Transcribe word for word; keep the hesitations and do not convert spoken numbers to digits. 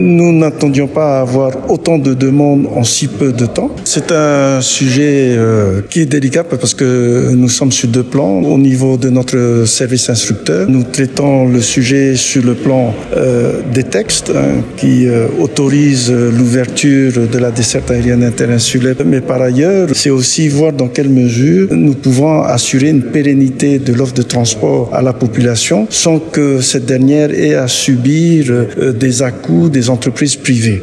Nous n'attendions pas à avoir autant de demandes en si peu de temps. C'est un sujet euh, qui est délicat parce que nous sommes sur deux plans. Au niveau de notre service instructeur, nous traitons le sujet sur le plan euh, des textes hein, qui euh, autorisent l'ouverture de la desserte aérienne interinsulaire. Mais par ailleurs, c'est aussi voir dans quelle mesure nous pouvons assurer une pérennité de l'offre de transport à la population sans que cette dernière ait à subir euh, des à-coups des entreprises privées.